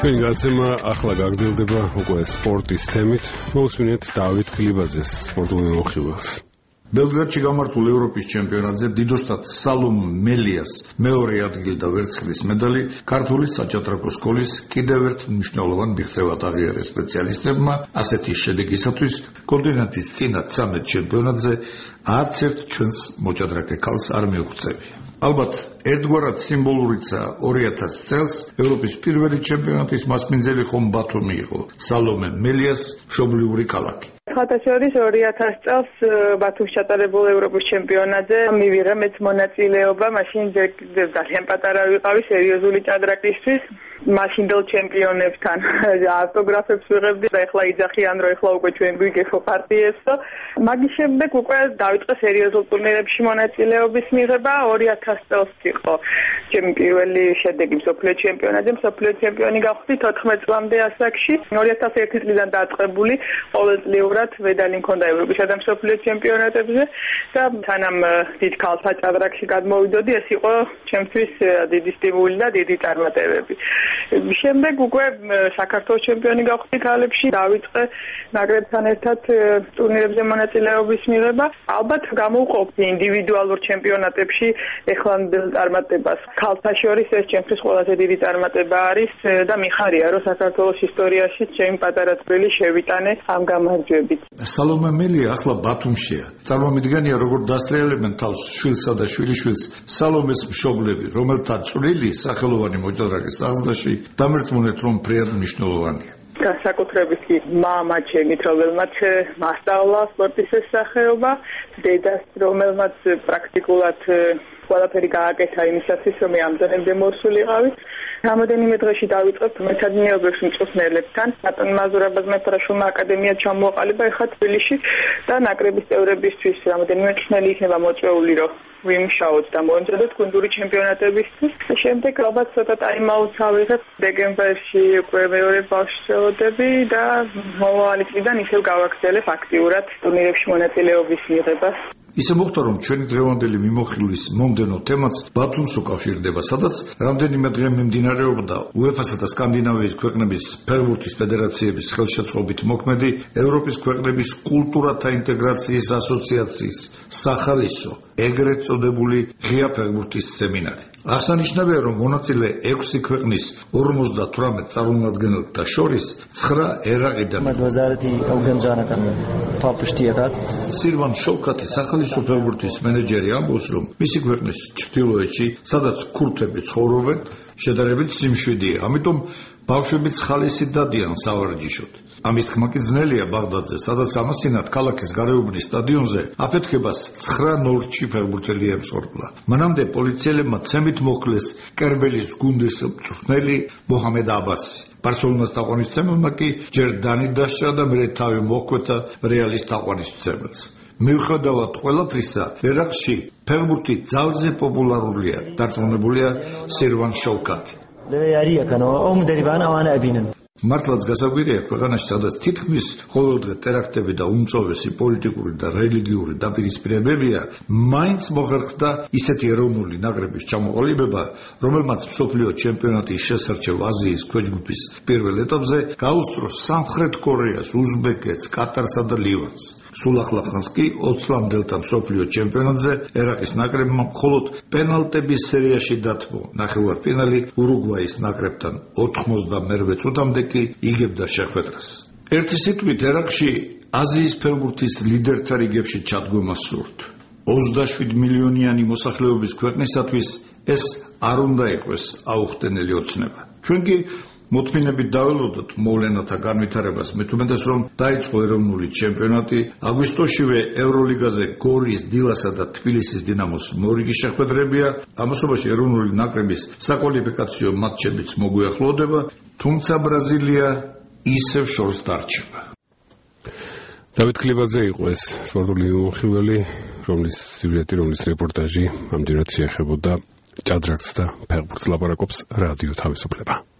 ჩვენი გაცემა ახლა გაგრძელდება უკვე სპორტის თემით. მოусმინეთ დავით გლიბაძეს სპორტულ მიმოხილველს. ბელგრადში გამართულ ევროპის ჩემპიონატზე დიდოსტატ სალომ მელიას მეორე ადგილი და ვერცხლის медаლი ქართული საჭადრაკო სკოლის კიდევ ერთ მნიშვნელოვან მიღწევად აღიარეს სპეციალისტებმა. ასეთი შედეგისათვის კონტინენტის წინა 13 ჩემპიონატზე არც ერთ ჩვენს მოჭადრაკე ქალს არ მიუღწევია. ალბათ ერთგვარად სიმბოლურიცაა 2000 წელს ევროპის პირველი ჩემპიონატის მასპინძელი ხომ ბათუმი იყო სალომე მელიას მშობლიური ქალაქი. ხათაშორის 2000 წელს ბათუმში ჩატარებულ ევროპის ჩემპიონატზე მივიღე მეც მონაწილეობა. მაშინ ძალიან პატარა ვიყავი სერიოზული ჭადრაკისთვის. მაშინდელ ჩემპიონებთან ავტოგრაფებს ვიღებდი და ეხლა იძახიან რომ ეხლა უკვე ჩვენ გვიგებო პარტიებს და მაგის შემდეგ უკვე დავიწყე სერიოზულ ტურნირებში მონაწილეობის მიღება. 2000 წელს იყო ჩემი პირველი შედეგი მსოფლიო ჩემპიონატზე. მსოფლიო ჩემპიონი გავხდი 14 წლამდე ასაკში. 2001 წლიდან დაწყებული ყოველწლიურად მედალი მქონდა ევროპისა და მსოფლიო ჩემპიონატებზე და თანამ დიდ ქალთა ჭადრაკში გადმოვიდოდი, ეს იყო ჩემთვის დიდი სტიმული და დიდი წარმატებები. შემდეგ უკვე საქართველოს ჩემპიონი გავხდი ქალებში, დავიწყე ნაკრებთან ერთად ტურნირებზე მონაწილეობის მიღება. ალბათ გამოვყოფდი ინდივიდუალურ ჩემპიონატებში ეხლანდელ წარმატებას. ქალთა შორის ეს ჩემთვის ყველაზე დიდი წარმატება არის და მიხარია, რომ საქართველოს ისტორიაში ჩემი პატარა წვლილი შევიტანე ამ გამარჯვებით. სალომე მელია ახლა ბათუმშია. წარმომიდგენია როგორ დასტრიალებენ თავს შვილსა და შვილიშვილს სალომეს მშობლები, რომელთა წვლილი სახელოვანი მოჭადრაკის აღზრდაში დამერწმუნეთ რომ ფრიად მნიშვნელოვანია. განსაკუთრებით კი მამა ჩემით, რომელმაც მასწავლა სპორტის სახეობა, დედას, რომელმაც პრაქტიკულად ყველაფერი გააკეთა იმისათვის, რომ მე ამდენამდე მოსულიყავი. რამოდენიმე დღეში დავიწყებ მეცადინეობებს მწვრთნელებთან. ბატონ მაზურაბას მეფრაშულმა აკადემია ჩამოაყალიბა ეხლა თბილისში და ნაკრების წევრებისთვის რამოდენიმე მწვრთნელი იქნება მოწვეული, რომ ვიმუშაოთ და მოემზადოთ გუნდური ჩემპიონატებისთვის. შემდეგ ალბათ ცოტა ტაიმაუტს ავიღებ. დეკემბერში უკვე მეორე ბავშვს ველოდები და მომავალი წლიდან ისევ გავაგრძელებ აქტიურად ტურნირებში მონაწილეობის მიღებას. ისე მოხდა რომ ჩვენი დღევანდელი მიმოხილვის მომდენო თემაც ბათუმს უკავშირდება, სადაც რამდენიმე დღე მიმდინარეობდა UEFA-სა და სკანდინავიის ქვეყნების ფეხბურთის ფედერაციების ხელშეწყობით მოქმედი ევროპის ქვეყნების კულტურათა ინტეგრაციის ასოციაციის სახალისო ეგრეთ წოდებული ღია ფეხბურთის სემინარი. აღსანიშნავია, რომ მონაწილე 6 ქვეყნის 58 წარმომადგენელთა შორის 9 ერაყიდან. სირვან შოვკათი სახალისო ფეხბურთის მენეჯერი ამბობს, რომ მისი ქვეყნის ჩრდილოეთში, სადაც ქურთები ცხოვრობენ, შედარებით სიმშვიდეა, ამიტომ ბავშვებიც ხალისი დადიან სავარჯიშოდ. ამის თქმა კი ძნელია ბაღდადზე, სადაც ამასინად ქალაქის გარეუბნის სტადიონზე აფეთქებას 9-0-ში ფეხბურთელი ემსხვერპლა. მანამდე პოლიციელებმა ცემით მოკლეს კერბელის გუნდის მწვრთნელი მოჰამედ აბასი. ბარსელონას თაყვანისმცემელმა კი ჯერ დანი დასჭრა და მერე თავი მოჰკვეთა რეალის თაყვანისმცემელს. მიუხედავად ყველაფრისა, ერაყში ფეხბურთი ძალზე პოპულარულია, დარწმუნებულია სირვან შოვკათი. მართლაც გასაგვირია ქვეყანაში, სადაც თითქმის ყოველდღე ტერაქტები და უმწოვესი პოლიტიკური და რელიგიური დაპირისპირებებია, მაინც მოხერხდა ისეთი ეროვნული ნაკრების ჩამოყალიბება, რომელმაც მსოფლიო ჩემპიონატის შესარჩევ აზიის ქვეჯგუფის პირველ ეტაპზე გაუსწრო სამხრეთ კორეას, უზბეკეთს, კატარსა და ლივანს. სულ ახლახანს კი 20-ლამდელთა მსოფლიო ჩემპიონატზე ერაყის ნაკრებმა მხოლოდ პენალტების სერიაში დათმო. ნახევარფინალი ურუგვაის ნაკრებთან 98 წუთამდე კი იგებდა შეხვედრას. ერთი სიტყვით, ერაყში აზიის ფეხბურთის ლიდერთა რიგებში ჩადგომა სურთ. 27 მილიონიანი მოსახლეობის ქვეყნისათვის ეს არ უნდა იყოს აუხტენელი ოცნება. ჩვენ კი მოთმინებით დაველოდოთ მოვლენათა განვითარებას, მით უმეტეს რომ დაიწყო ეროვნული ჩემპიონატი, აგვისტოშივე ევროლიგაზე გორის, დილასა და თბილისის დინამოს მორიგი შეხვედრებია, ამასობაში ეროვნული ნაკრების საკვალიფიკაციო მატჩებიც მოგვიახლოვდება, თუმცა ბრაზილია ისევ შორს დარჩება. დავით გლიბაძე იყო ეს სპორტული მიმოხილველი, რომლის რეპორტაჟი ამდენად შეეხებოდა ჭადრაკს და ფეხბურთს. ლაპარაკობს რადიო თავისუფლება.